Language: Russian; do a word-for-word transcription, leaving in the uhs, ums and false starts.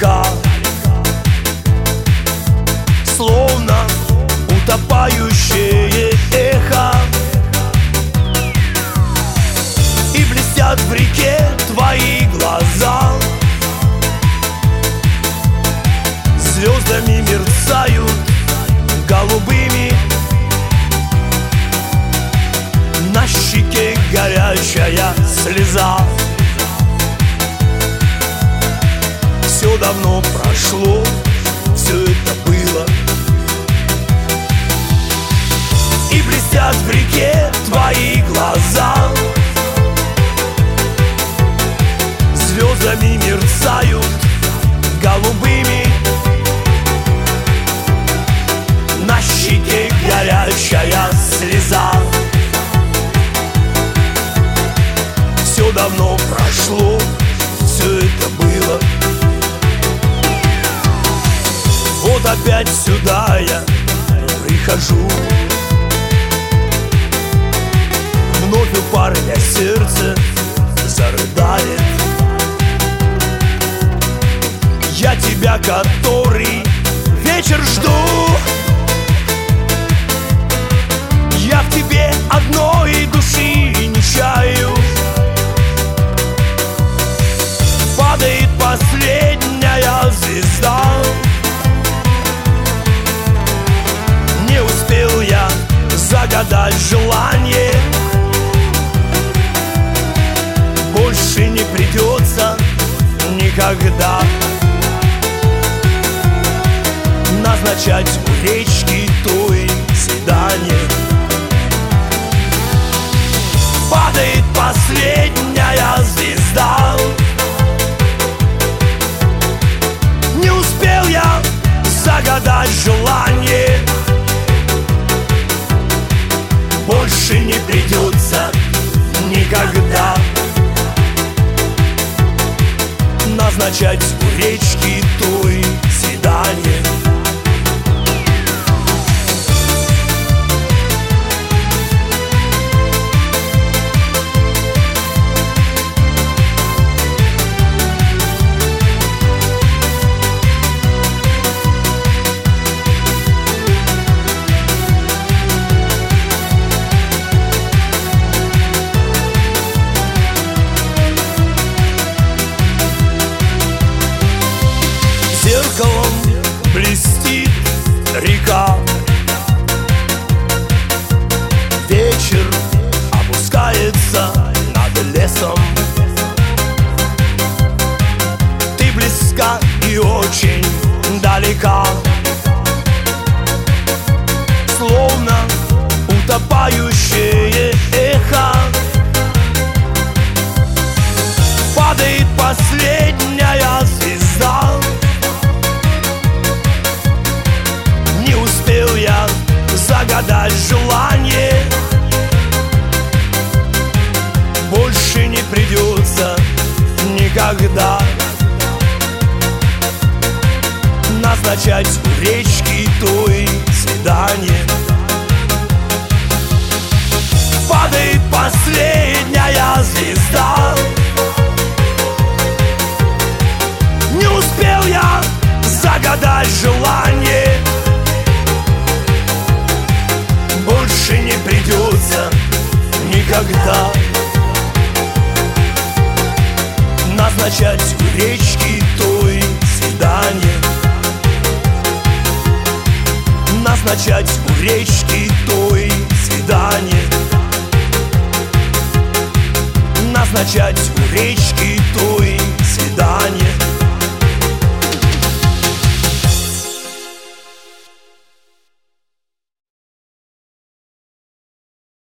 далека, словно утопающее эхо. И блестят в реке твои глаза, звездами мерцают голубыми. На щеке горячая слеза. Все давно прошло, все это было. И блестят в реке твои глаза, звездами мерцают голубыми. На щеке горячая слеза. Все давно прошло, все это было. Вот опять сюда я прихожу. Вновь у парня сердце зарыдает. Я тебя который вечер жду. Я в тебе одной души не чаю. Падает последняя звезда. Не успел я загадать желание. Больше не придется никогда назначать у речки той свидание. Падает последняя звезда. Не успел я загадать желание. Больше не придется никогда назначать у речки той свидание. Зеркалом блестит река. Вечер опускается над лесом. Ты близка и очень далека, словно утопающее эхо. Падает последняя звезда. Не успел я загадать желание. Больше не придется никогда назначать у речки той свидание. Падает последняя звезда. Не успел я загадать желание. Больше не придется никогда назначать у речки той свидание. Назначать у речки той свидание. Назначать у речки той свидание.